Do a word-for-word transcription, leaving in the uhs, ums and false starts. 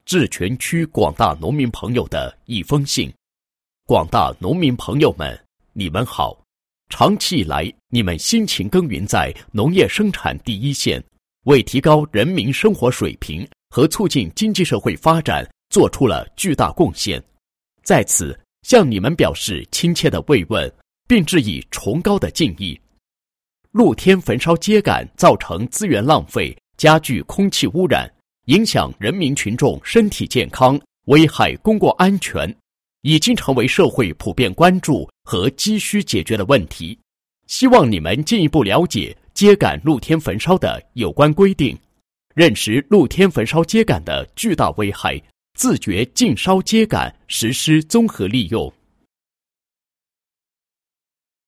致全区广大农民朋友的一封信。广大农民朋友们，你们好！长期以来，你们辛勤耕耘在农业生产第一线，为提高人民生活水平和促进经济社会发展做出了巨大贡献。在此，向你们表示亲切的慰问，并致以崇高的敬意。露天焚烧秸秆造成资源浪费，加剧空气污染，影响人民群众身体健康，危害公共安全，已经成为社会普遍关注和急需解决的问题。希望你们进一步了解秸秆露天焚烧的有关规定，认识露天焚烧秸秆的巨大危害，自觉禁烧秸秆，实施综合利用。